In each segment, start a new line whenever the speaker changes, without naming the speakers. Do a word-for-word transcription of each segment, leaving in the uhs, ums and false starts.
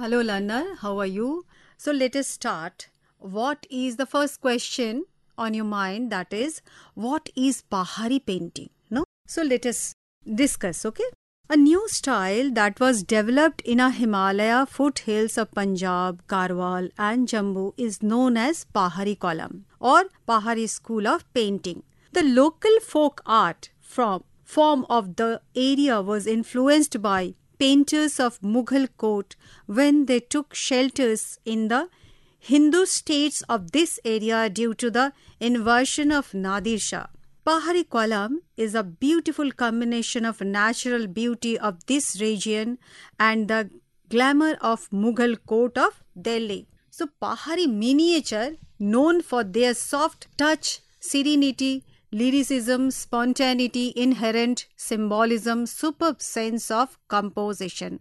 Hello, learner. How are you? So let us start. What is the first question on your mind? That is, what is Pahari painting? No. So let us discuss. Okay. A new style that was developed in a Himalaya foothills of Punjab, Garhwal, and Jammu is known as Pahari Column or Pahari School of Painting. The local folk art from form of the area was influenced by painters of Mughal court when they took shelters in the Hindu states of this area due to the invasion of Nadir Shah. Pahari Column is a beautiful combination of natural beauty of this region and the glamour of Mughal court of Delhi. So Pahari miniature, known for their soft touch, serenity, lyricism, spontaneity, inherent symbolism, superb sense of composition,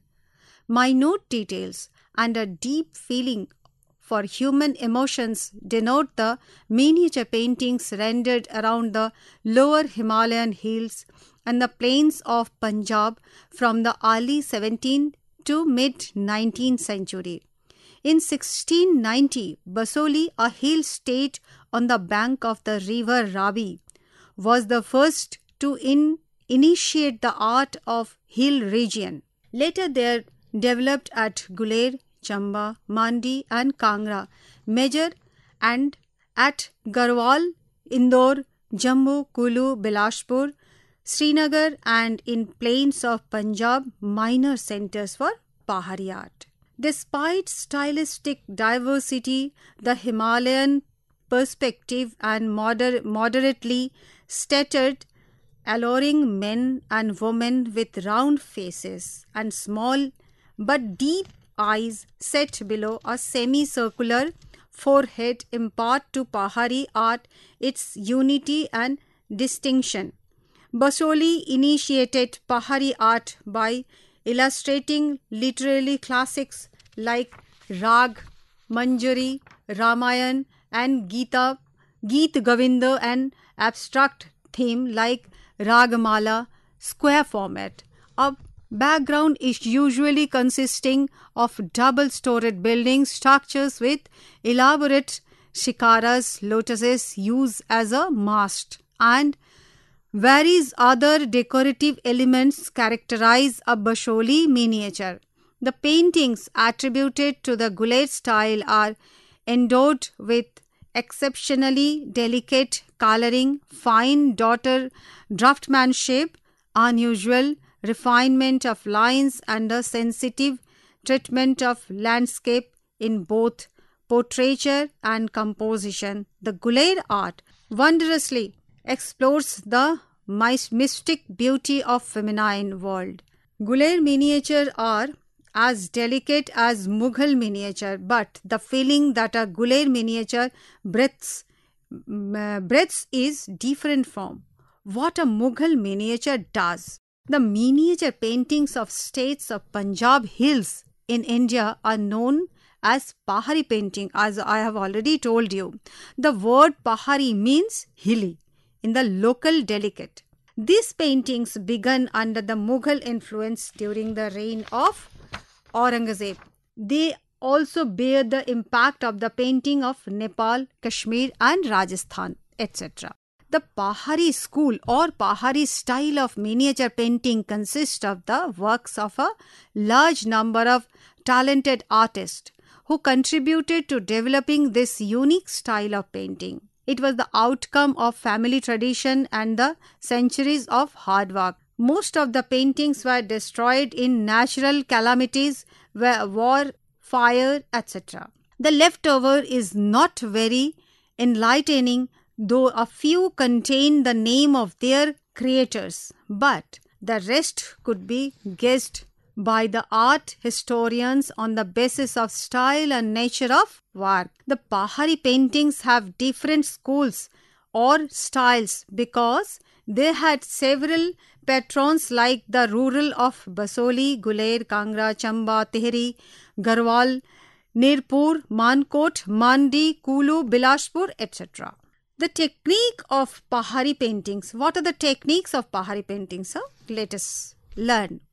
minute details, and a deep feeling for human emotions denote the miniature paintings rendered around the lower Himalayan hills and the plains of Punjab from the early seventeenth to mid-nineteenth century. In sixteen ninety, Basoli, a hill state on the bank of the river Ravi, was the first to in initiate the art of hill region. Later there developed at Guler, Chamba, Mandi and Kangra, Major, and at Garhwal, Indore, Jammu, Kulu, Bilashpur, Srinagar, and in plains of Punjab, minor centers for Pahari art. Despite stylistic diversity, the Himalayan perspective and moder moderately stuttered, alluring men and women with round faces and small but deep eyes set below a semicircular forehead impart to Pahari art its unity and distinction. Basoli initiated Pahari art by illustrating literary classics like Rag, Manjari, Ramayan and Gita, Geet Govinda, and abstract theme like Ragamala, square format. A background is usually consisting of double-storied building structures with elaborate shikaras, lotuses used as a mast, and various other decorative elements characterize a Basoli miniature. The paintings attributed to the Guler style are endowed with exceptionally delicate coloring, fine daughter draftmanship, unusual refinement of lines, and a sensitive treatment of landscape in both portraiture and composition. The Guler art wondrously explores the mystic beauty of feminine world. Guler miniature are as delicate as Mughal miniature, but the feeling that a Guler miniature breathes, uh, breathes is different from what a Mughal miniature does. The miniature paintings of states of Punjab hills in India are known as Pahari painting, as I have already told you. The word Pahari means hilly in the local delicate. These paintings began under the Mughal influence during the reign of Aurangzeb. They also bear the impact of the painting of Nepal, Kashmir and Rajasthan, et cetera. The Pahari school or Pahari style of miniature painting consists of the works of a large number of talented artists who contributed to developing this unique style of painting. It was the outcome of family tradition and the centuries of hard work. Most of the paintings were destroyed in natural calamities, war, fire, et cetera. The leftover is not very enlightening, though a few contain the name of their creators, but the rest could be guessed by the art historians on the basis of style and nature of work. The Pahari paintings have different schools or styles because they had several patrons like the rural of Basoli, Guler, Kangra, Chamba, Tehri, Garhwal, Nirpur, Mankot, Mandi, Kulu, Bilashpur, et cetera. The technique of Pahari paintings. What are the techniques of Pahari paintings? Huh? Let us learn.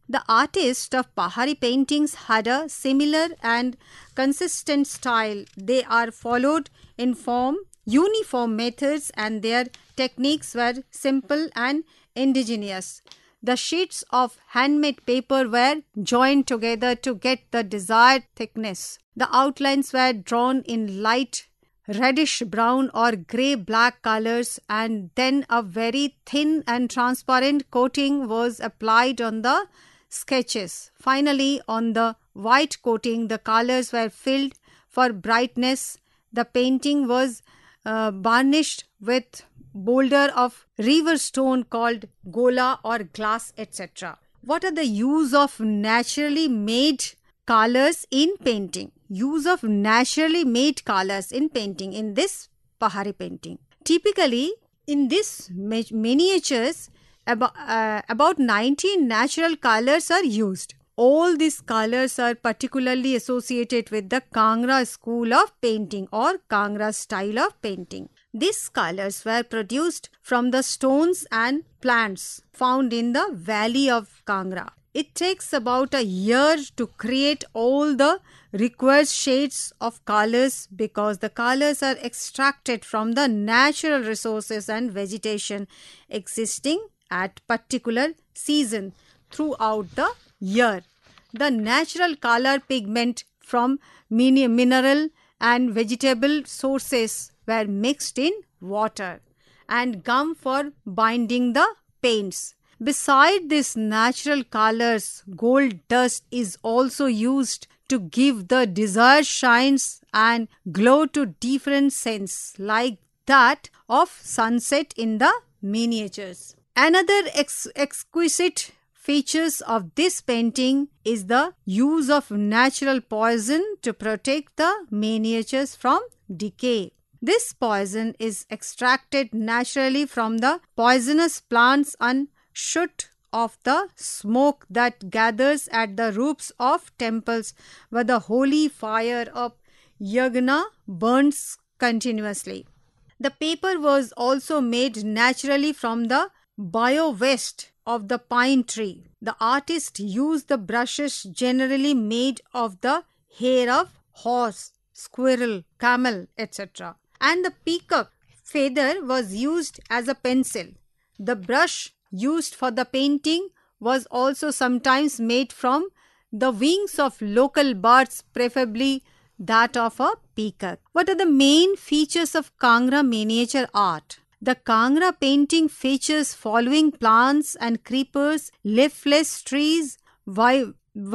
The artists of Pahari paintings had a similar and consistent style. They are followed in form, uniform methods, and their techniques were simple and indigenous. The sheets of handmade paper were joined together to get the desired thickness. The outlines were drawn in light reddish brown or grey-black colors, and then a very thin and transparent coating was applied on the sketches. Finally, on the white coating, the colors were filled for brightness. The painting was uh, varnished with boulder of river stone called gola or glass, et cetera. What are the use of naturally made colors in painting? Use of naturally made colors in painting in this Pahari painting. Typically, in this miniatures, about, uh, about nineteen natural colors are used. All these colors are particularly associated with the Kangra school of painting or Kangra style of painting. These colors were produced from the stones and plants found in the valley of Kangra. It takes about a year to create all the required shades of colors because the colors are extracted from the natural resources and vegetation existing at particular season throughout the year. The natural color pigment from mineral and vegetable sources were mixed in water and gum for binding the paints. Beside these natural colors, gold dust is also used to give the desired shines and glow to different scents like that of sunset in the miniatures. Another ex- exquisite features of this painting is the use of natural poison to protect the miniatures from decay. This poison is extracted naturally from the poisonous plants and shoot of the smoke that gathers at the roofs of temples where the holy fire of yagna burns continuously. The paper was also made naturally from the bio-waste of the pine tree. The artist used the brushes generally made of the hair of horse, squirrel, camel, et cetera. And the peacock feather was used as a pencil. The brush used for the painting was also sometimes made from the wings of local birds, preferably that of a peacock. What are the main features of Kangra miniature art? The Kangra painting features following plants and creepers, leafless trees, vi-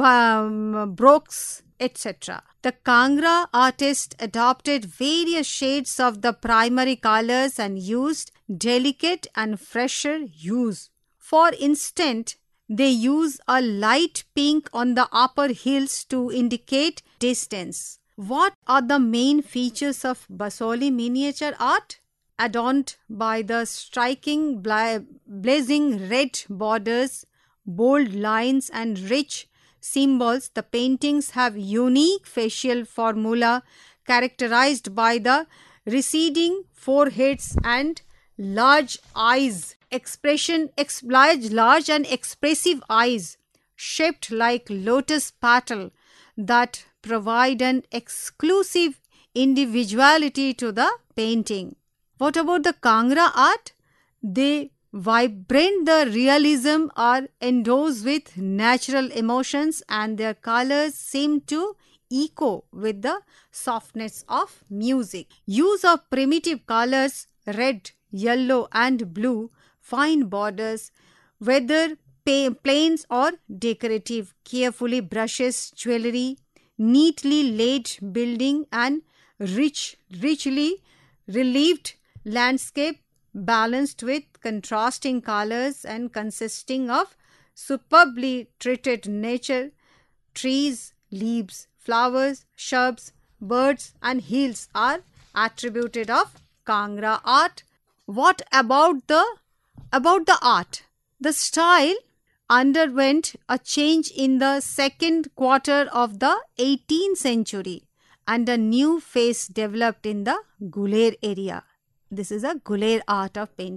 vi- brooks, et cetera. The Kangra artist adopted various shades of the primary colors and used delicate and fresher hues. For instance, they use a light pink on the upper hills to indicate distance. What are the main features of Basoli miniature art? Adorned by the striking bla- blazing red borders, bold lines and rich symbols, the paintings have unique facial formula characterized by the receding foreheads and large eyes, expression ex- large, large and expressive eyes shaped like lotus petal that provide an exclusive individuality to the painting. What about the Kangra art? They vibrant the realism are endorsed with natural emotions and their colors seem to echo with the softness of music. Use of primitive colors, red, yellow and blue, fine borders, whether plains or decorative, carefully brushes jewelry, neatly laid building and rich, richly relieved landscape balanced with contrasting colors and consisting of superbly treated nature, trees, leaves, flowers, shrubs, birds and hills are attributed of Kangra art. What about the about the art? The style underwent a change in the second quarter of the eighteenth century and a new phase developed in the Guler area. This is a Guler art of painting.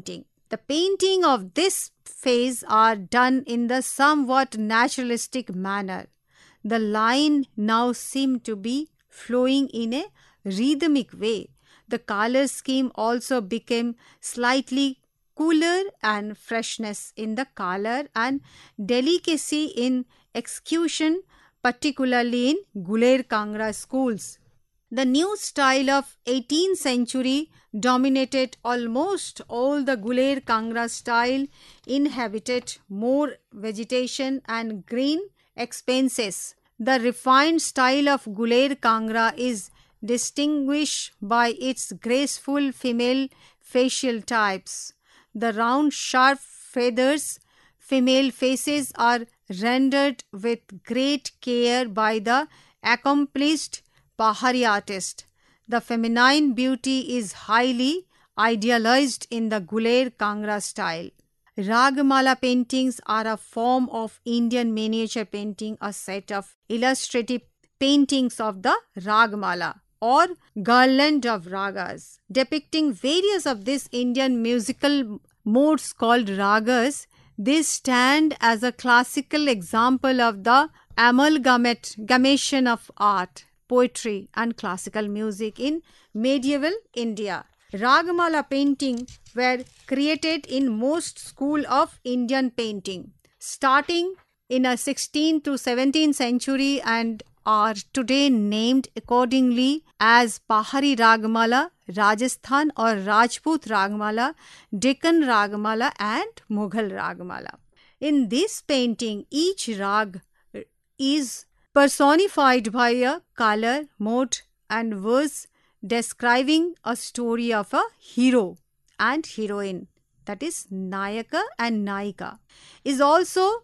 The painting of this phase are done in the somewhat naturalistic manner. The line now seem to be flowing in a rhythmic way. The color scheme also became slightly cooler and freshness in the color and delicacy in execution, particularly in Guler Kangra schools. The new style of eighteenth century dominated almost all the Guler Kangra style, inhabited more vegetation and green expanses. The refined style of Guler Kangra is distinguished by its graceful female facial types. The round, sharp feathers, female faces are rendered with great care by the accomplished Pahari artist. The feminine beauty is highly idealized in the Guler Kangra style. Ragmala paintings are a form of Indian miniature painting, a set of illustrative paintings of the Ragmala or garland of ragas, depicting various of these Indian musical modes called ragas. They stand as a classical example of the amalgamation of art, poetry and classical music in medieval India. Ragmala painting were created in most school of Indian painting, starting in a sixteenth to seventeenth century and are today named accordingly as Pahari Ragmala, Rajasthan or Rajput Ragmala, Deccan Ragmala and Mughal Ragmala. In this painting, each rag is personified by a color, mode and verse describing a story of a hero and heroine, that is Nayaka and Naika, is also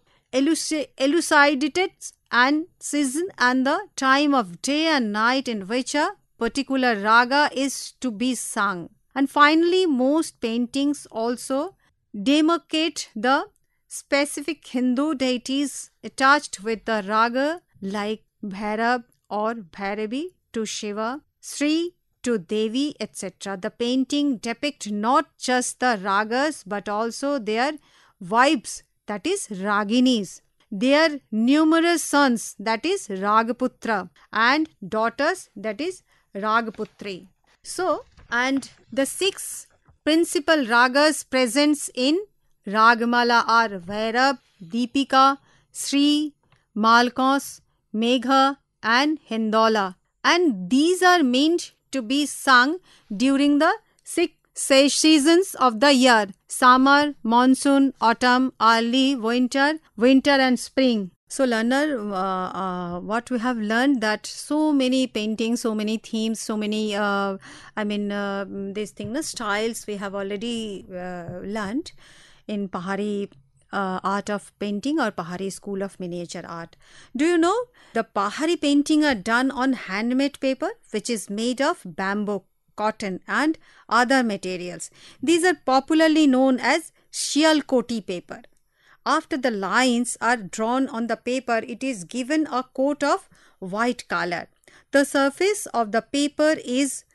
elucidated and season and the time of day and night in which a particular raga is to be sung. And finally, most paintings also demarcate the specific Hindu deities attached with the raga, like Bhairab or Bhairavi to Shiva, Sri to Devi, et cetera. The painting depict not just the ragas but also their wives, that is Raginis, their numerous sons, that is Ragputra, and daughters, that is Ragputri. So, and the six principal ragas presents in Ragmala are Vairab, Deepika, Sri, Malkos, Megha and Hindola, and these are meant to be sung during the six seasons of the year: summer, monsoon, autumn, early winter, winter and spring. So learner, uh, uh, what we have learned that so many paintings, so many themes, so many, uh, I mean, uh, these things, the styles we have already uh, learned in Pahari uh, art of painting or Pahari school of miniature art. Do you know the Pahari painting are done on handmade paper, which is made of bamboo, cotton and other materials. These are popularly known as Shialkoti paper. After the lines are drawn on the paper, it is given a coat of white color. The surface of the paper is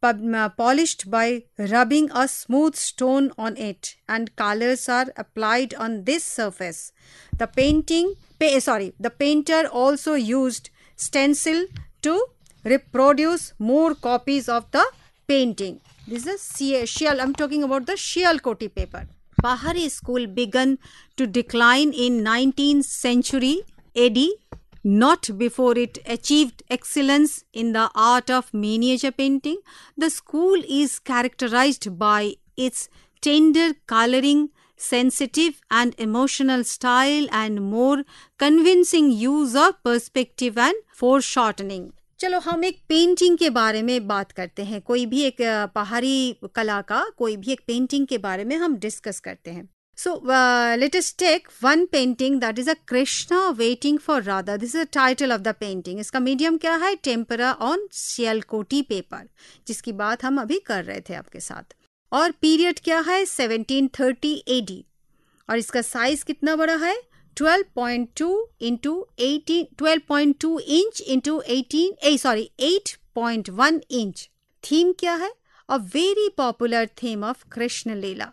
polished by rubbing a smooth stone on it, and colors are applied on this surface. The painting, pay, sorry, the painter also used stencil to reproduce more copies of the painting. This is a Shial, I'm talking about the Shialkoti paper. Pahari school began to decline in nineteenth century A D, not before it achieved excellence in the art of miniature painting. The school is characterized by its tender coloring, sensitive and emotional style and more convincing use of perspective and foreshortening. चलो हम एक painting के बारे में बात करते हैं. कोई भी एक पहाड़ी कला का कोई भी एक पेंटिंग के बारे में हम डिस्कस करते हैं. So uh, let us take one painting, that is a Krishna waiting for Radha. This is the title of the painting. इसका मीडियम क्या है? टेम्परा ऑन सियालकोटी पेपर, जिसकी बात हम अभी कर रहे थे आपके साथ. और पीरियड क्या है? Seventeen thirty A D. और इसका साइज कितना बड़ा है? twelve point two into eighteen, twelve point two inch into eighteen, eh, sorry, eight point one inch. Theme क्या है? A very popular theme of Krishna Leela.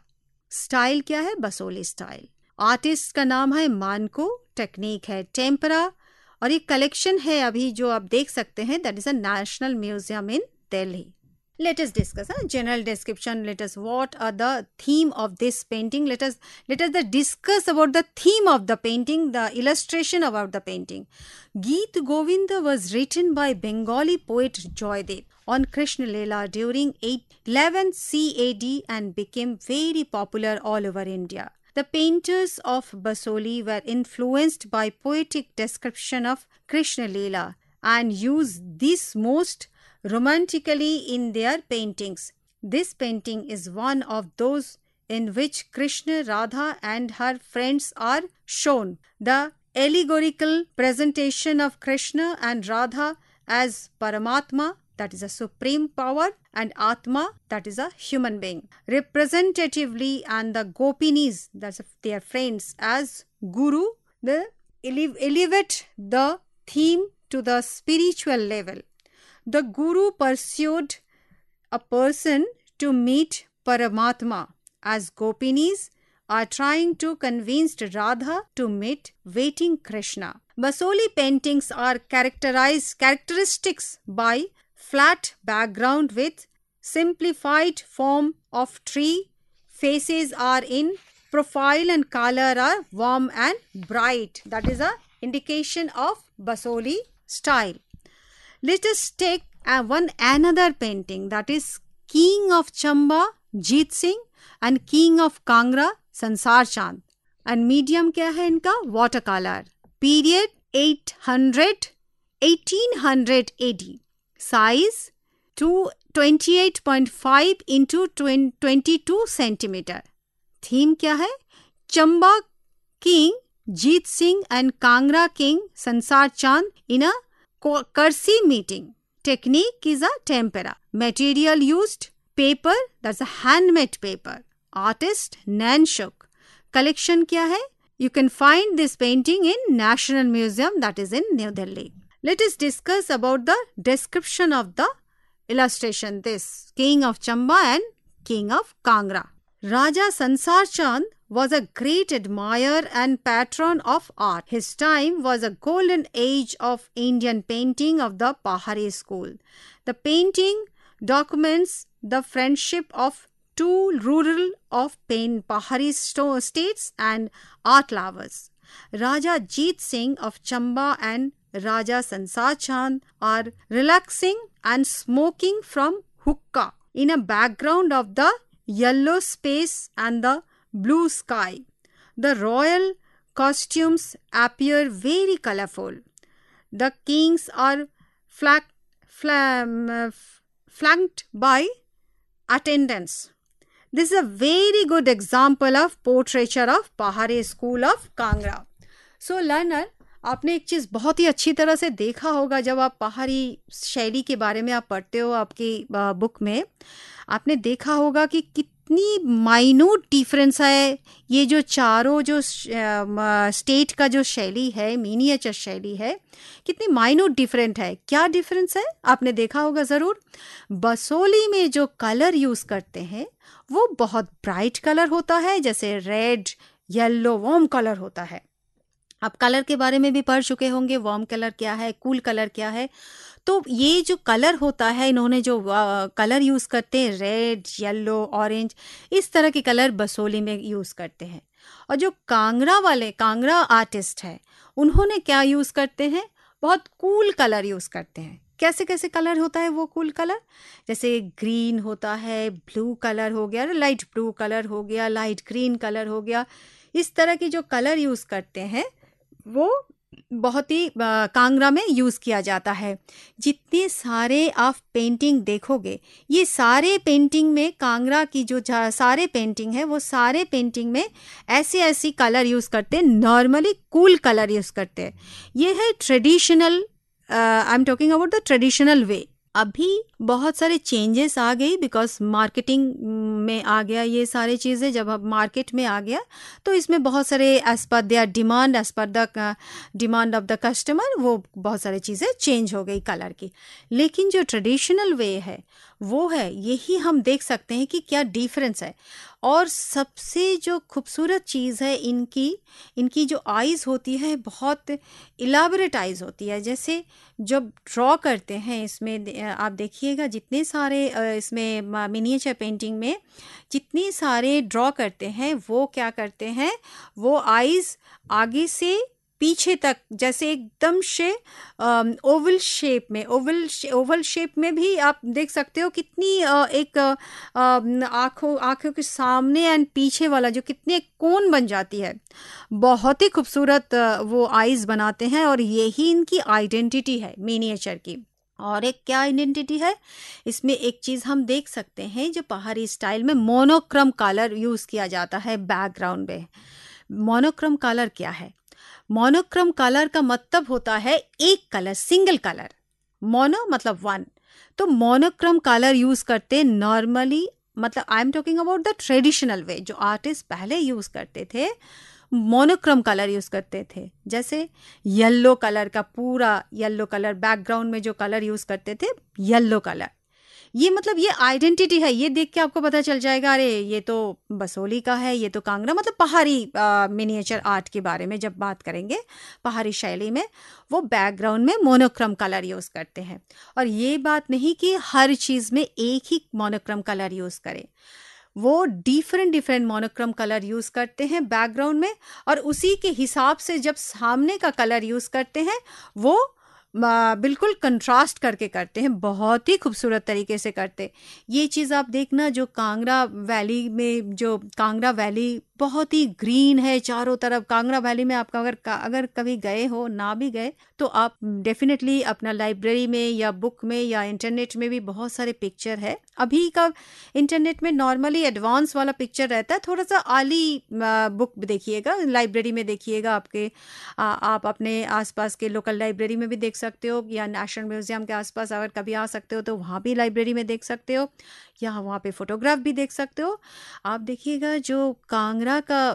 Style क्या है? Basoli style. Artist का नाम है मानको, टेक्निक है टेम्परा, और ये कलेक्शन है अभी जो आप देख सकते हैं, that is a national museum in Delhi. Let us discuss a general description. Let us what are the theme of this painting. Let us let us the discuss about the theme of the painting, the illustration about the painting. Geet Govinda was written by Bengali poet Joydev on Krishna Leela during eleven C A D and became very popular all over India. The painters of Basoli were influenced by poetic description of Krishna Leela and used this most romantically in their paintings. This painting is one of those in which Krishna, Radha and her friends are shown. The allegorical presentation of Krishna and Radha as Paramatma, that is a supreme power, and Atma, that is a human being, representatively, and the Gopinis, that's their friends, as Guru, the ele- elevate the theme to the spiritual level. The Guru pursued a person to meet Paramatma, as Gopinis are trying to convince Radha to meet waiting Krishna. Basoli paintings are characterized characteristics by flat background with simplified form of tree. Faces are in profile and color are warm and bright. That is a indication of Basoli style. Let us take uh, one another painting, that is King of Chamba Jeet Singh and King of Kangra Sansar Chand. And medium क्या है इनका? Watercolor. Period eight hundred eighteen hundred A D. Size twenty-eight point five into twenty-two centimeter. Theme क्या है? Chamba King Jeet Singh and Kangra King Sansar Chand in a Kursi meeting. Technique is a tempera. Material used paper, that's a handmade paper. Artist Nanshuk. Collection क्या है? You can find this painting in National Museum, that is in New Delhi. Let us discuss about the description of the illustration. This King of Chamba and King of Kangra. Raja Sansar Chand was a great admirer and patron of art. His time was a golden age of Indian painting of the Pahari school. The painting documents the friendship of two rural of Pain Pahari states and art lovers. Raja Jeet Singh of Chamba and Raja Sansar Chand are relaxing and smoking from hookah in a background of the yellow space and the blue sky. The royal costumes appear very colorful. The kings are flanked, flanked by attendants. This is a very good example of portraiture of Pahari school of Kangra. So learner, आपने एक चीज़ बहुत ही अच्छी तरह से देखा होगा जब आप पहाड़ी शैली के बारे में आप पढ़ते हो आपकी बुक में, आपने देखा होगा कि कितनी माइन्यूट डिफरेंस है ये जो चारों जो स्टेट का जो शैली है, मिनिएचर शैली है, कितनी माइन्यूट डिफरेंट है. क्या डिफरेंस है आपने देखा होगा ज़रूर. बसोली में जो कलर यूज़ करते हैं वो बहुत ब्राइट कलर होता है, जैसे रेड, येलो, वार्म कलर होता है. आप कलर के बारे में भी पढ़ चुके होंगे, वार्म कलर क्या है, कूल कलर क्या है. तो ये जो कलर होता है, इन्होंने जो कलर यूज़ करते हैं, रेड, येलो, ऑरेंज, इस तरह के कलर बसोली में यूज़ करते हैं. और जो कांगड़ा वाले कांगड़ा आर्टिस्ट है, उन्होंने क्या यूज़ करते हैं, बहुत कूल कलर यूज़ करते हैं. कैसे कैसे कलर होता है वो कूल कलर, जैसे ग्रीन होता है, ब्लू कलर हो गया, लाइट ब्लू कलर हो गया, लाइट ग्रीन कलर हो गया. इस तरह की जो कलर यूज़ करते हैं वो बहुत ही कांगड़ा में यूज़ किया जाता है. जितने सारे आप पेंटिंग देखोगे, ये सारे पेंटिंग में कांगड़ा की जो सारे पेंटिंग है वो सारे पेंटिंग में ऐसे ऐसी कलर यूज़ करते हैं, नॉर्मली कूल कलर यूज़ करते हैं. ये है traditional, I am talking about the traditional way. अभी बहुत सारे चेंजेस आ गई बिकॉज मार्केटिंग में आ गया ये सारे चीज़ें, जब अब मार्केट में आ गया तो इसमें बहुत सारे as per their demand, as per the demand of the customer, वो बहुत सारी चीज़ें चेंज हो गई कलर की। लेकिन जो ट्रेडिशनल वे है वो है, यही हम देख सकते हैं कि क्या डिफरेंस है। और सबसे जो खूबसूरत चीज़ है इनकी इनकी जो आइज़ होती है बहुत इलाबरेट आइज़ होती है। जैसे जब ड्रॉ करते हैं इसमें दे- आप देखिएगा जितने सारे अ, इसमें मिनिएचर पेंटिंग में जितने सारे ड्रॉ करते हैं वो क्या करते हैं, वो आइज़ आगे से पीछे तक जैसे एकदम से ओवल शेप में, ओवल ओवल शेप में भी आप देख सकते हो कितनी अ, एक अ, अ, आंखों आंखों के सामने एंड पीछे वाला जो कितने कोन बन जाती है। बहुत ही खूबसूरत अ, वो आइज बनाते हैं और यही इनकी आइडेंटिटी है मिनिएचर की। और एक क्या आइडेंटिटी है इसमें, एक चीज हम देख सकते हैं जो पहाड़ी स्टाइल में मोनोक्रम कलर यूज किया जाता है बैकग्राउंड में। मोनोक्रम कलर क्या है? मोनोक्रम कलर का मतलब होता है एक कलर, सिंगल कलर। मोनो मतलब वन, तो मोनोक्रम कलर यूज करते नॉर्मली, मतलब I am talking about the traditional way, जो आर्टिस्ट पहले यूज करते थे मोनोक्रम कलर यूज करते थे। जैसे येलो कलर का, पूरा येलो कलर बैकग्राउंड में जो कलर यूज करते थे येलो कलर, ये मतलब ये आइडेंटिटी है। ये देख के आपको पता चल जाएगा अरे ये तो बसोली का है, ये तो कांगड़ा, मतलब पहाड़ी मिनिएचर आर्ट के बारे में जब बात करेंगे पहाड़ी शैली में, वो बैकग्राउंड में मोनोक्रम कलर यूज करते हैं। और ये बात नहीं कि हर चीज में एक ही मोनोक्रम कलर यूज करें, वो different different monochrome colour use करते हैं बैकग्राउंड में, और उसी के हिसाब से जब सामने का कलर यूज करते हैं वो आ, बिल्कुल कंट्रास्ट करके करते हैं, बहुत ही खूबसूरत तरीके से करते। ये चीज़ आप देखना, जो कांगड़ा वैली में, जो कांगड़ा वैली बहुत ही ग्रीन है चारों तरफ। कांगड़ा वैली में आपका अगर अगर कभी गए हो, ना भी गए तो आप डेफिनेटली अपना लाइब्रेरी में या बुक में या इंटरनेट में भी बहुत सारे पिक्चर है। अभी का इंटरनेट में नॉर्मली एडवांस वाला पिक्चर रहता है, थोड़ा सा आली बुक देखिएगा, लाइब्रेरी में देखिएगा, आपके आ, आप अपने आसपास के लोकल लाइब्रेरी में भी देख सकते हो, या नेशनल म्यूजियम के आसपास अगर कभी आ सकते हो तो वहाँ भी लाइब्रेरी में देख सकते हो, या वहाँ पे फोटोग्राफ भी देख सकते हो। आप देखिएगा जो कांगड़ा का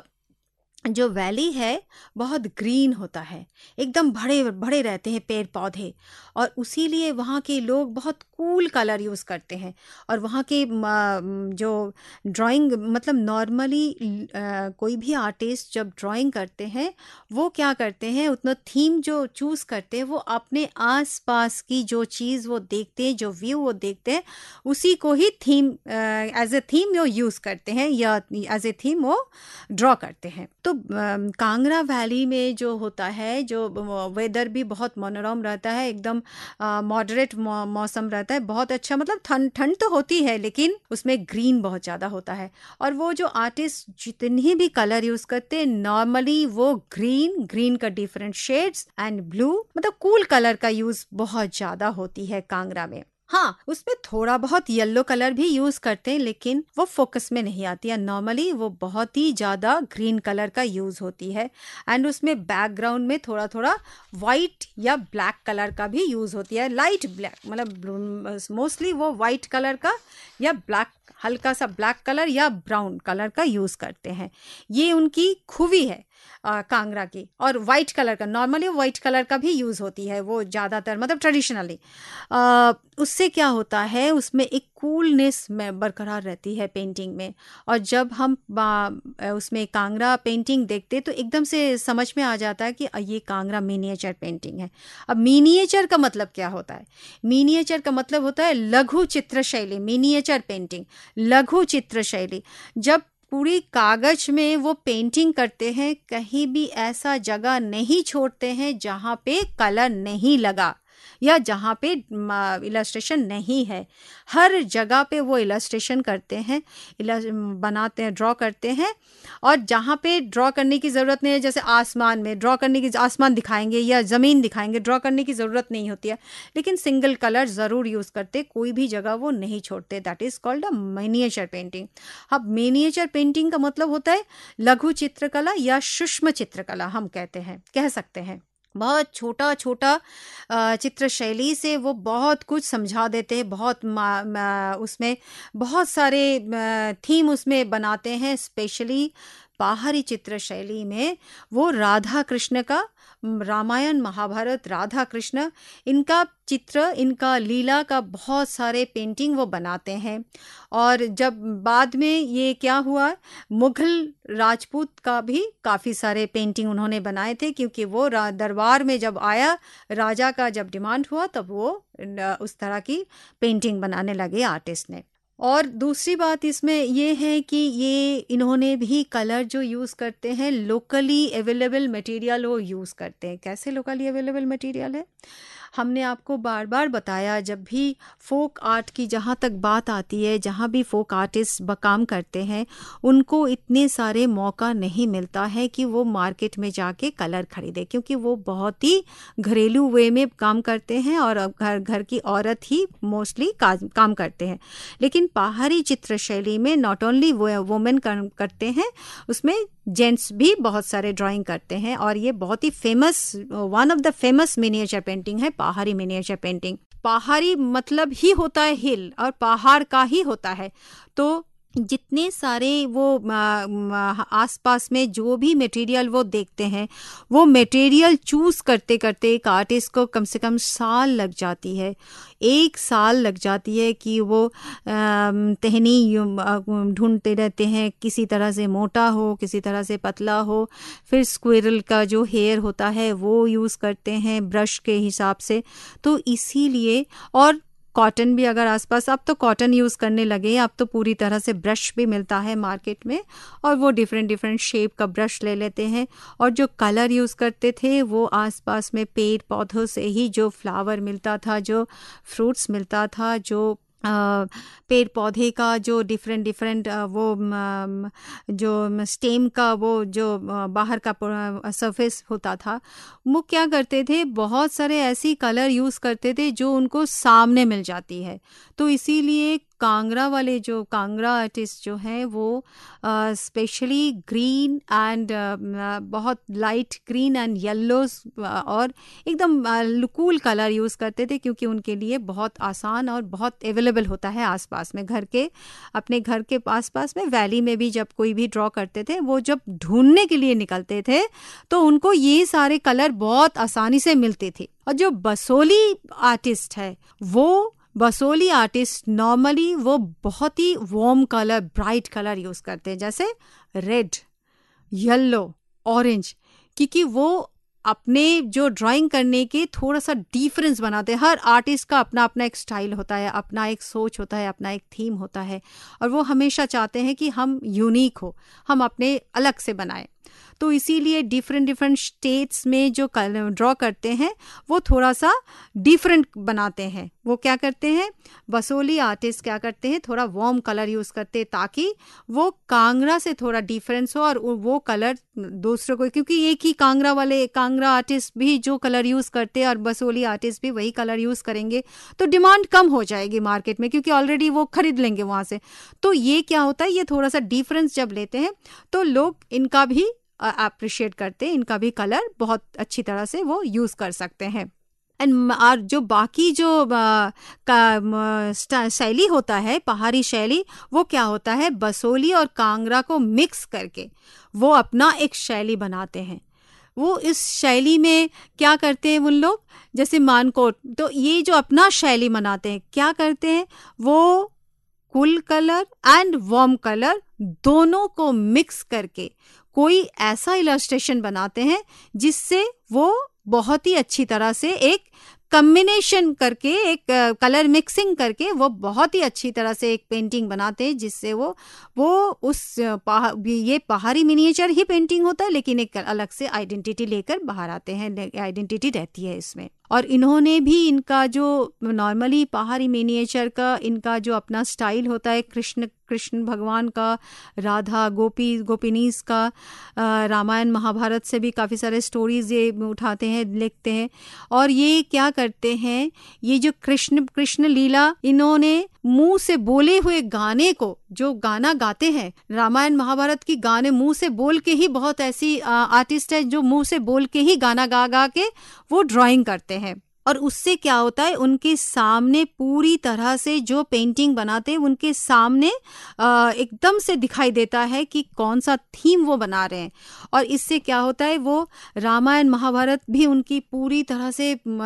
जो वैली है बहुत ग्रीन होता है, एकदम बड़े बड़े रहते हैं पेड़ पौधे, और उसी लिए वहाँ के लोग बहुत कूल कलर यूज़ करते हैं। और वहाँ के म, जो ड्राइंग, मतलब नॉर्मली कोई भी आर्टिस्ट जब ड्राइंग करते हैं वो क्या करते हैं, उतना थीम जो चूज़ करते हैं वो अपने आसपास की जो चीज़ वो देखते हैं, जो व्यू वो देखते हैं, उसी को ही थीम एज ए थीम वो यूज़ करते हैं, या एज ए थीम वो ड्रॉ करते हैं। तो कांगड़ा वैली में जो होता है, जो वेदर भी बहुत मनोरम रहता है, एकदम मॉडरेट मौसम रहता है, बहुत अच्छा, मतलब ठंड ठंड तो होती है लेकिन उसमें ग्रीन बहुत ज़्यादा होता है। और वो जो आर्टिस्ट जितनी भी कलर यूज़ करते हैं नॉर्मली वो ग्रीन ग्रीन का डिफरेंट शेड्स एंड ब्लू, मतलब कूल कलर का यूज़ बहुत ज़्यादा होती है कांगड़ा में। हाँ, उसमें थोड़ा बहुत येलो कलर भी यूज करते हैं लेकिन वो फोकस में नहीं आती है। नॉर्मली वो बहुत ही ज्यादा ग्रीन कलर का यूज होती है, एंड उसमें बैकग्राउंड में थोड़ा थोड़ा वाइट या ब्लैक कलर का भी यूज होती है, लाइट ब्लैक, मतलब मोस्टली वो वाइट कलर का या ब्लैक, हल्का सा ब्लैक कलर या ब्राउन कलर का यूज करते हैं। ये उनकी खूबी है आ, कांगड़ा की। और वाइट कलर का, नॉर्मली वाइट कलर का भी यूज होती है वो ज़्यादातर, मतलब ट्रेडिशनली। उससे क्या होता है, उसमें एक कूलनेस में बरकरार रहती है पेंटिंग में। और जब हम उसमें कांगड़ा पेंटिंग देखते तो एकदम से समझ में आ जाता है कि ये कांगड़ा मिनिएचर पेंटिंग है। अब मिनिएचर का मतलब क्या होता है? मिनिएचर का मतलब होता है लघु चित्र शैली। मिनिएचर पेंटिंग लघु चित्र शैली। जब पूरी कागज में वो पेंटिंग करते हैं, कहीं भी ऐसा जगह नहीं छोड़ते हैं जहाँ पे कलर नहीं लगा या जहाँ पे इलस्ट्रेशन नहीं है। हर जगह पे वो इलस्ट्रेशन करते हैं, बनाते हैं, ड्रॉ करते हैं। और जहाँ पे ड्रॉ करने की ज़रूरत नहीं है, जैसे आसमान में ड्रॉ करने की, आसमान दिखाएंगे या ज़मीन दिखाएंगे, ड्रॉ करने की ज़रूरत नहीं होती है, लेकिन सिंगल कलर ज़रूर यूज़ करते, कोई भी जगह वो नहीं छोड़ते। That is called a miniature painting. अब मिनिएचर पेंटिंग का मतलब होता है लघु चित्रकला या सूक्ष्म चित्रकला, हम कहते हैं, कह सकते हैं। बहुत छोटा छोटा अ, चित्र शैली से वो बहुत कुछ समझा देते हैं, बहुत मा, मा, उसमें बहुत सारे थीम उसमें बनाते हैं। स्पेशली बाहरी चित्र शैली में वो राधा कृष्ण का, रामायण महाभारत, राधा कृष्ण, इनका चित्र, इनका लीला का बहुत सारे पेंटिंग वो बनाते हैं। और जब बाद में ये क्या हुआ, मुगल राजपूत का भी काफ़ी सारे पेंटिंग उन्होंने बनाए थे, क्योंकि वो दरबार में जब आया, राजा का जब डिमांड हुआ, तब वो उस तरह की पेंटिंग बनाने लगे आर्टिस्ट ने। और दूसरी बात इसमें ये है कि ये इन्होंने भी कलर जो यूज़ करते हैं, लोकली अवेलेबल मटेरियल वो यूज़ करते हैं। कैसे लोकली अवेलेबल मटेरियल है? हमने आपको बार बार बताया, जब भी फोक आर्ट की जहाँ तक बात आती है, जहाँ भी फोक आर्टिस्ट काम करते हैं, उनको इतने सारे मौका नहीं मिलता है कि वो मार्केट में जाके कलर खरीदे, क्योंकि वो बहुत ही घरेलू वे में काम करते हैं और घर घर की औरत ही मोस्टली का, काम करते हैं। लेकिन पहाड़ी चित्र शैली में नॉट ओनली वो वुमेन करते हैं, उसमें जेंट्स भी बहुत सारे ड्राइंग करते हैं। और ये बहुत ही famous, one of the famous miniature painting है पहाड़ी मिनिएचर पेंटिंग। पहाड़ी मतलब ही होता है हिल, और पहाड़ का ही होता है। तो जितने सारे वो आसपास में जो भी मटेरियल वो देखते हैं, वो मटेरियल चूज करते करते एक आर्टिस्ट को कम से कम साल लग जाती है। एक साल लग जाती है कि वो टहनी ढूंढते रहते हैं, किसी तरह से मोटा हो, किसी तरह से पतला हो। फिर स्क्विरल का जो हेयर होता है वो यूज़ करते हैं ब्रश के हिसाब से। तो इसीलिए, और कॉटन भी अगर आसपास, अब तो कॉटन यूज़ करने लगे, अब तो पूरी तरह से ब्रश भी मिलता है मार्केट में, और वो डिफरेंट डिफरेंट शेप का ब्रश ले लेते हैं। और जो कलर यूज़ करते थे वो आसपास में पेड़ पौधों से ही जो फ्लावर मिलता था, जो फ्रूट्स मिलता था, जो Uh, पेड़ पौधे का जो डिफरेंट डिफरेंट uh, वो um, जो स्टेम का वो जो uh, बाहर का सरफेस होता था, वो क्या करते थे, बहुत सारे ऐसी कलर यूज़ करते थे जो उनको सामने मिल जाती है। तो इसीलिए कांगड़ा वाले जो कांगड़ा आर्टिस्ट जो हैं वो स्पेशली ग्रीन एंड बहुत लाइट ग्रीन एंड येल्लोज और एकदम कूल कलर यूज़ करते थे, क्योंकि उनके लिए बहुत आसान और बहुत अवेलेबल होता है आसपास में, घर के, अपने घर के आसपास में, वैली में भी जब कोई भी ड्रॉ करते थे, वो जब ढूंढने के लिए निकलते थे तो उनको ये सारे कलर बहुत आसानी से मिलते थे। और जो बसोली आर्टिस्ट है, वो बसोली आर्टिस्ट नॉर्मली वो बहुत ही warm colour, bright colour use करते हैं, जैसे रेड, येलो, ऑरेंज, क्योंकि वो अपने जो ड्राइंग करने के थोड़ा सा डिफरेंस बनाते हैं। हर आर्टिस्ट का अपना अपना एक स्टाइल होता है, अपना एक सोच होता है, अपना एक थीम होता है, और वो हमेशा चाहते हैं कि हम यूनिक हो, हम अपने अलग से बनाएं। तो इसीलिए डिफरेंट डिफरेंट स्टेट्स में जो ड्रॉ करते हैं वो थोड़ा सा डिफरेंट बनाते हैं। वो क्या करते हैं, बसोली आर्टिस्ट क्या करते हैं, थोड़ा वार्म कलर यूज़ करते हैं ताकि वो कांगड़ा से थोड़ा डिफरेंस हो, और वो कलर दूसरों को, क्योंकि एक ही कांगड़ा वाले कांगड़ा आर्टिस्ट भी जो कलर यूज़ करते हैं और बसोली आर्टिस्ट भी वही कलर यूज़ करेंगे, तो डिमांड कम हो जाएगी मार्केट में, क्योंकि ऑलरेडी वो खरीद लेंगे वहाँ से। तो ये क्या होता है, ये थोड़ा सा डिफरेंस जब लेते हैं तो लोग इनका भी अप्रिशिएट करते हैं, इनका भी कलर बहुत अच्छी तरह से वो यूज़ कर सकते हैं। एंड और जो बाकी जो का शैली होता है, पहाड़ी शैली, वो क्या होता है, बसोली और कांगड़ा को मिक्स करके वो अपना एक शैली बनाते हैं। वो इस शैली में क्या करते हैं उन लोग, जैसे मानकोट, तो ये जो अपना शैली मनाते हैं, क्या करते हैं, वो cool colour and warm colour दोनों को मिक्स करके कोई ऐसा इलस्ट्रेशन बनाते हैं जिससे वो बहुत ही अच्छी तरह से एक कम्बिनेशन करके, एक कलर मिक्सिंग करके वो बहुत ही अच्छी तरह से एक पेंटिंग बनाते हैं, जिससे वो वो उस पहा, ये पहाड़ी मिनिएचर ही पेंटिंग होता है, लेकिन एक अलग से आइडेंटिटी लेकर बाहर आते हैं, आइडेंटिटी रहती है इसमें। और इन्होंने भी इनका जो नॉर्मली पहाड़ी मिनिएचर का इनका जो अपना स्टाइल होता है, कृष्ण कृष्ण भगवान का, राधा गोपी गोपिनीस का, रामायण महाभारत से भी काफ़ी सारे स्टोरीज ये उठाते हैं, लिखते हैं। और ये क्या करते हैं, ये जो कृष्ण कृष्ण लीला इन्होंने मुंह से बोले हुए गाने को, जो गाना गाते हैं रामायण महाभारत की गाने मुंह से बोल के ही, बहुत ऐसी आर्टिस्ट है जो मुंह से बोल के ही गाना गा गा के वो ड्राइंग करते हैं। और उससे क्या होता है, उनके सामने पूरी तरह से जो पेंटिंग बनाते हैं उनके सामने एकदम से दिखाई देता है कि कौन सा थीम वो बना रहे हैं। और इससे क्या होता है, वो रामायण महाभारत भी उनकी पूरी तरह से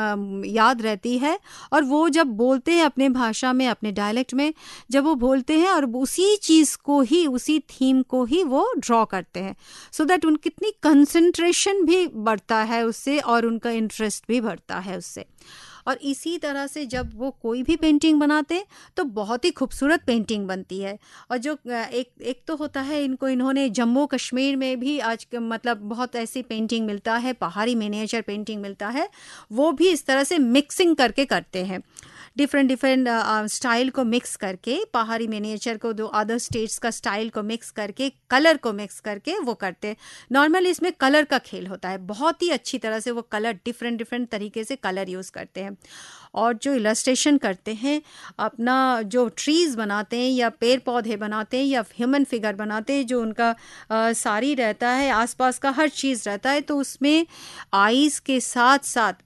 याद रहती है। और वो जब बोलते हैं अपने भाषा में, अपने डायलेक्ट में जब वो बोलते हैं और उसी चीज़ को ही, उसी थीम को ही वो ड्रॉ करते हैं, सो दैट उन कितनी कंसंट्रेशन भी बढ़ता है उससे और उनका इंटरेस्ट भी बढ़ता है उससे। और इसी तरह से जब वो कोई भी पेंटिंग बनाते हैं तो बहुत ही खूबसूरत पेंटिंग बनती है। और जो एक एक तो होता है, इनको इन्होंने जम्मू कश्मीर में भी आज मतलब बहुत ऐसी पेंटिंग मिलता है, पहाड़ी मिनिएचर पेंटिंग मिलता है, वो भी इस तरह से मिक्सिंग करके करते हैं, डिफरेंट डिफरेंट स्टाइल को मिक्स करके, पहाड़ी मिनिएचर को दो अदर स्टेट्स का स्टाइल को मिक्स करके, कलर को मिक्स करके वो करते हैं। नॉर्मली इसमें कलर का खेल होता है, बहुत ही अच्छी तरह से वो कलर डिफरेंट डिफरेंट तरीके से कलर यूज़ करते हैं। और जो इलस्ट्रेशन करते हैं, अपना जो ट्रीज़ बनाते हैं या पेड़ पौधे बनाते हैं या ह्यूमन फिगर बनाते हैं, जो उनका आ, सारी रहता है, आसपास का हर चीज़ रहता है, तो उसमें आईज़ के साथ साथ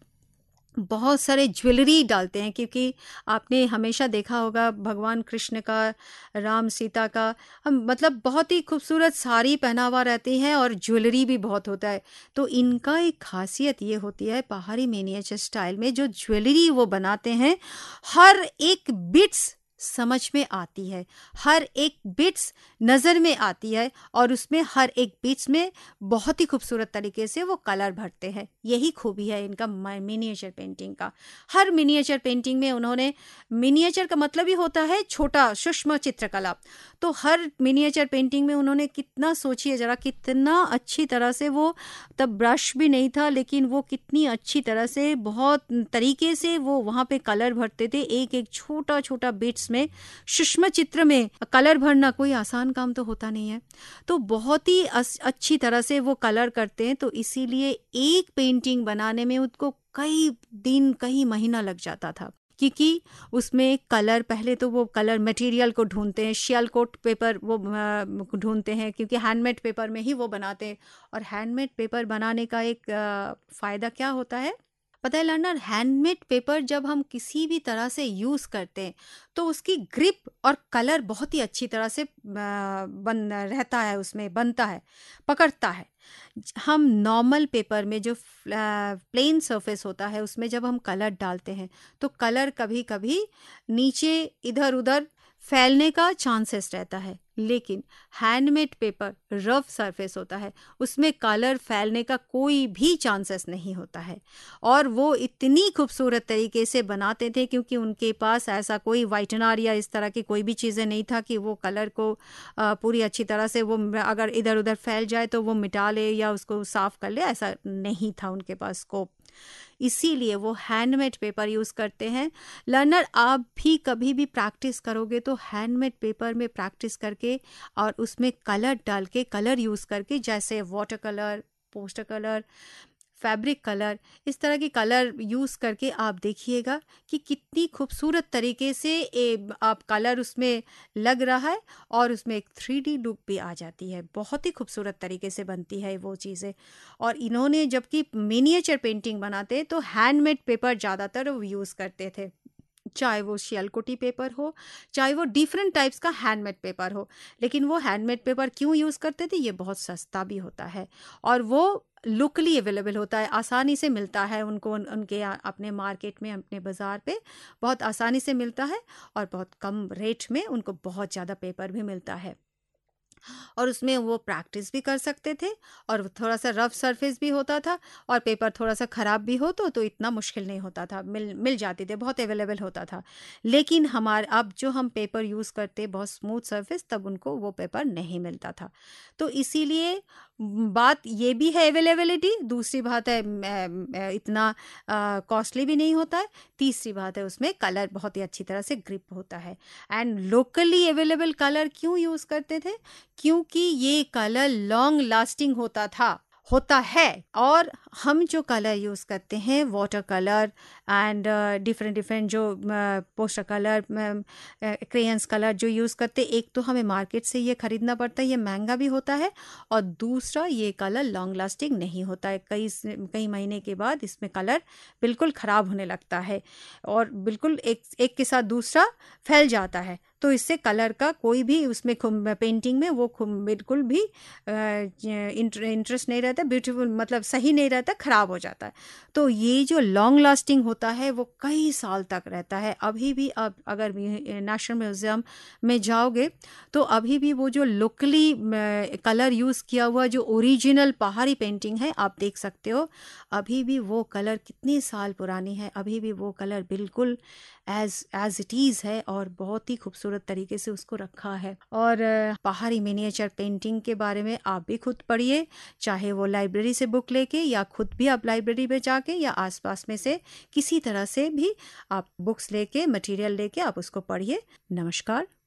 बहुत सारे ज्वेलरी डालते हैं। क्योंकि आपने हमेशा देखा होगा भगवान कृष्ण का, राम सीता का, हम मतलब बहुत ही खूबसूरत साड़ी पहनावा रहती है और ज्वेलरी भी बहुत होता है। तो इनका एक खासियत ये होती है पहाड़ी मिनिएचर स्टाइल में, जो ज्वेलरी वो बनाते हैं, हर एक बिट्स समझ में आती है, हर एक बिट्स नज़र में आती है और उसमें हर एक बिट्स में बहुत ही खूबसूरत तरीके से वो कलर भरते हैं। यही खूबी है इनका मिनिएचर पेंटिंग का। हर मिनिएचर पेंटिंग में उन्होंने, मिनिएचर का मतलब ही होता है छोटा सूक्ष्म चित्रकला, तो हर मिनिएचर पेंटिंग में उन्होंने कितना, सोचिए ज़रा, कितना अच्छी तरह से वो, तब ब्रश भी नहीं था, लेकिन वो कितनी अच्छी तरह से बहुत तरीके से वो वहाँ पे कलर भरते थे। एक एक छोटा छोटा बिट्स में, सूक्ष्म चित्र में कलर भरना कोई आसान काम तो होता नहीं है, तो बहुत ही अच्छी तरह से वो कलर करते हैं। तो इसीलिए एक पेंटिंग बनाने में उनको कई दिन, कई महीना लग जाता था, क्योंकि उसमें कलर, पहले तो वो कलर मटेरियल को ढूंढते हैं, शेल कोट पेपर वो ढूंढते हैं, क्योंकि हैंडमेड पेपर में ही वो बनाते हैं। और हैंडमेड पेपर बनाने का एक फ़ायदा क्या होता है पता है लर्नर, हैंडमेड पेपर जब हम किसी भी तरह से यूज़ करते हैं तो उसकी ग्रिप और कलर बहुत ही अच्छी तरह से बन रहता है, उसमें बनता है, पकड़ता है। हम नॉर्मल पेपर में जो प्लेन सरफेस होता है उसमें जब हम कलर डालते हैं तो कलर कभी कभी नीचे इधर उधर फैलने का चांसेस रहता है, लेकिन हैंडमेड पेपर रफ सरफेस होता है, उसमें कलर फैलने का कोई भी चांसेस नहीं होता है। और वो इतनी खूबसूरत तरीके से बनाते थे क्योंकि उनके पास ऐसा कोई वाइटनर या इस तरह की कोई भी चीज़ें नहीं था कि वो कलर को पूरी अच्छी तरह से, वो अगर इधर उधर फैल जाए तो वो मिटा ले या उसको साफ कर ले, ऐसा नहीं था उनके पास स्कोप। इसीलिए वो हैंडमेड पेपर यूज़ करते हैं। लर्नर, आप भी कभी भी प्रैक्टिस करोगे तो हैंडमेड पेपर में प्रैक्टिस करके और उसमें कलर डाल के, कलर यूज़ करके, जैसे water colour, poster colour, fabric colour, इस तरह की कलर यूज़ करके आप देखिएगा कि कितनी खूबसूरत तरीके से ए, आप कलर उसमें लग रहा है और उसमें एक थ्री डी लुक भी आ जाती है। बहुत ही खूबसूरत तरीके से बनती है वो चीज़ें। और इन्होंने जबकि मिनिएचर पेंटिंग बनाते तो हैंडमेड पेपर ज़्यादातर वो यूज़ करते थे, चाहे वो शियालकोटी पेपर हो, चाहे वो डिफरेंट टाइप्स का हैंडमेड पेपर हो। लेकिन वो हैंडमेड पेपर क्यों यूज़ करते थे? ये बहुत सस्ता भी होता है और वो लोकली अवेलेबल होता है, आसानी से मिलता है उनको, उन, उनके अपने मार्केट में, अपने बाज़ार पे बहुत आसानी से मिलता है और बहुत कम रेट में उनको बहुत ज़्यादा पेपर भी मिलता है। और उसमें वो प्रैक्टिस भी कर सकते थे और थोड़ा सा रफ सरफेस भी होता था और पेपर थोड़ा सा ख़राब भी हो तो तो इतना मुश्किल नहीं होता था, मिल मिल जाती थे, बहुत अवेलेबल होता था। लेकिन हमारे अब जो हम पेपर यूज़ करते बहुत स्मूथ सरफेस, तब उनको वो पेपर नहीं मिलता था। तो इसीलिए बात ये भी है अवेलेबिलिटी, दूसरी बात है इतना कॉस्टली भी नहीं होता है, तीसरी बात है उसमें कलर बहुत ही अच्छी तरह से ग्रिप होता है। एंड लोकली अवेलेबल कलर क्यों यूज़ करते थे? क्योंकि ये कलर लॉन्ग लास्टिंग होता था, होता है। और हम जो कलर यूज़ करते हैं, water colour and different different जो पोस्टर कलर, क्रेयंस कलर जो यूज़ करते हैं, एक तो हमें मार्केट से ये ख़रीदना पड़ता है, ये महंगा भी होता है, और दूसरा ये कलर लॉन्ग लास्टिंग नहीं होता है। कई कई महीने के बाद इसमें कलर बिल्कुल ख़राब होने लगता है और बिल्कुल एक एक के साथ दूसरा फैल जाता है। तो इससे कलर का कोई भी उसमें पेंटिंग में वो बिल्कुल भी इंटरेस्ट नहीं रहता, ब्यूटीफुल मतलब सही नहीं रहता, ख़राब हो जाता है। तो ये जो लॉन्ग लास्टिंग होता है वो कई साल तक रहता है। अभी भी अब अगर नेशनल म्यूज़ियम में जाओगे तो अभी भी वो जो लोकली कलर यूज़ किया हुआ जो ओरिजिनल पहाड़ी पेंटिंग है आप देख सकते हो। अभी भी वो कलर कितने साल पुरानी है, अभी भी वो कलर बिल्कुल एज एज इट इज़ है और बहुत ही खूबसूरत तरीके से उसको रखा है। और पहाड़ी मिनिएचर पेंटिंग के बारे में आप भी खुद पढ़िए, चाहे वो लाइब्रेरी से बुक लेके या खुद भी आप लाइब्रेरी में जाके या आसपास में से किसी तरह से भी आप बुक्स लेके, मटेरियल लेके आप उसको पढ़िए। नमस्कार।